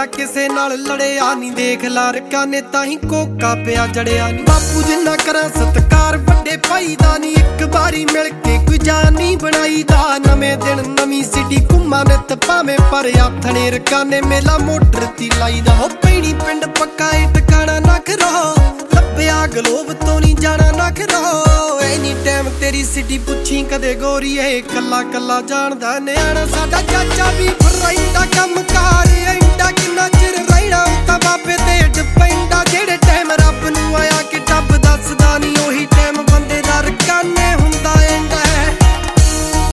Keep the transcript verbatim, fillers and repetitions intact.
ਗਿਆ ਕਿਸੇ ਨਾਲ ਲੜਿਆ ਨੀ, ਦੇਖ ਲਾਰਕਾਂ ਨੇ ਤਾਂ ਹੀ ਕੋਕਾ ਪਿਆ ਜੜਿਆ ਨੀ। ਬਾਪੂ ਜਿੰਨਾ ਕਰਾਂ ਸਤਿਕਾਰ ਵੱਡੇ ਭਾਈ ਦਾ ਨੀ, ਇੱਕ ਵਾਰੀ ਮਿਲ ਕੇ ਕੋਈ ਜਾਨ ਨੀ ਬਣਾਈ ਦਾ। ਨਵੇਂ ਦਿਨ ਨਵੀਂ ਸਿਟੀ ਘੁੰਮਾਂ ਨਿੱਤ ਭਾਵੇਂ ਪਰ ਆਥਣੇ ਰਕਾਨੇ ਮੇਲਾ ਮੋਟਰ ਤੀ ਲਾਈਦਾ। ਹੋ ਪੈਣੀ ਪਿੰਡ ਪੱਕਾ ਏ ਟਿਕਾਣਾ ਨਾ ਖਰੋ, ਲੱਭਿਆ ਗਲੋਬ ਤੋਂ ਨੀ ਜਾਣਾ ਨਾ ਖਰੋ। ਐਨੀ ਟਾਈਮ ਤੇਰੀ ਸਿਟੀ ਪੁੱਛੀ ਕਦੇ ਗੋਰੀਏ, ਕੱਲਾ ਕੱਲਾ ਜਾਣਦਾ ਨਿਆਣਾ ਸਾਡਾ ਚਾਚਾ ਵੀ ਫਰਾਈ ਦਾ ਕੰਮ ਕਾਰ ਐਂਡਾ